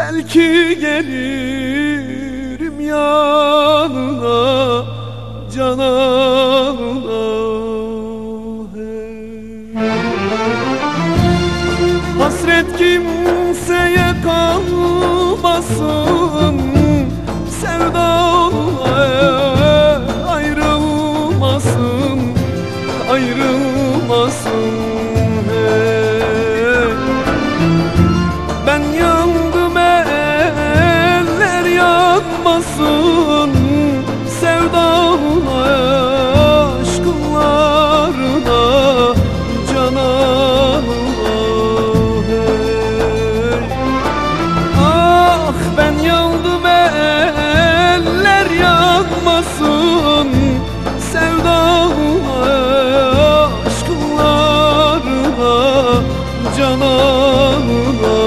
Belki gelirim yanına, cananına. Hasret kimseye kalmasın, sevdalığa ayrılmasın, ayrılmasın. Ben yandım, eller yanmasın, sevdalığa aşklarına, cananına. Ah ben yandım, eller yanmasın, sevdalığa aşklarına, cananına.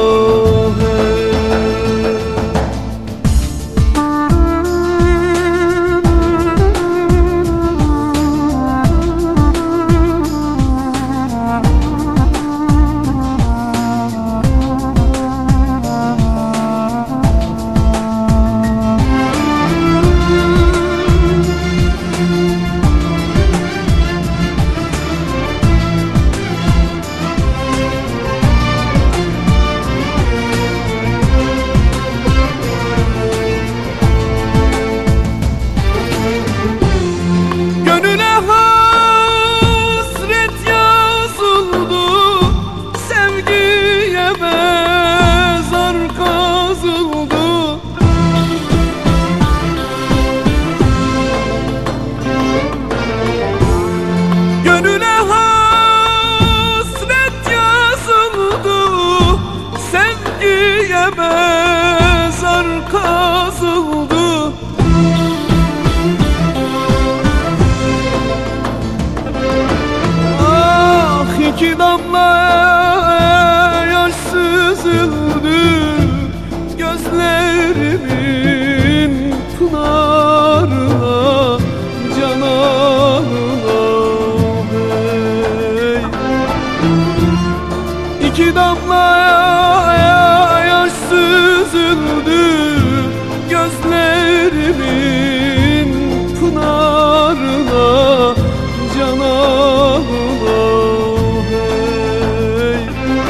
Mezar kazıldı. Ah iki damla yaş süzüldü gözlerimin pınarına, cananına. Hey. İki damla yaş süzüldü gözlerimin pınarına, cananına. Hey.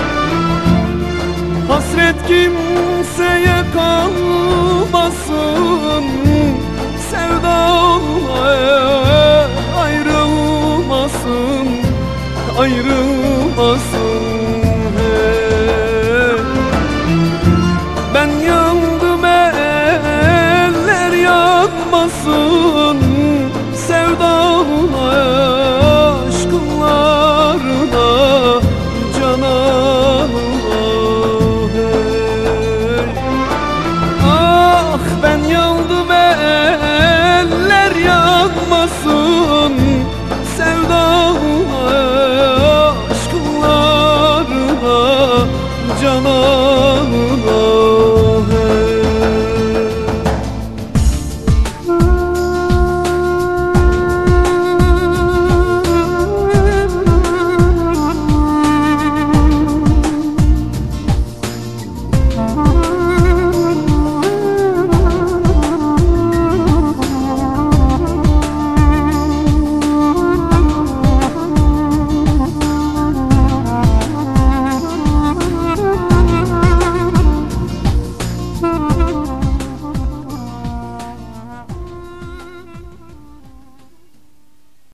Hasret kimseye kalmasın, sevdalığa ayrılmasın, ayrılmasın. Ben yandım, eller yanmasın, sevdalığa aşklarına, cananına. Hey. Ah ben yandım, eller yanmasın,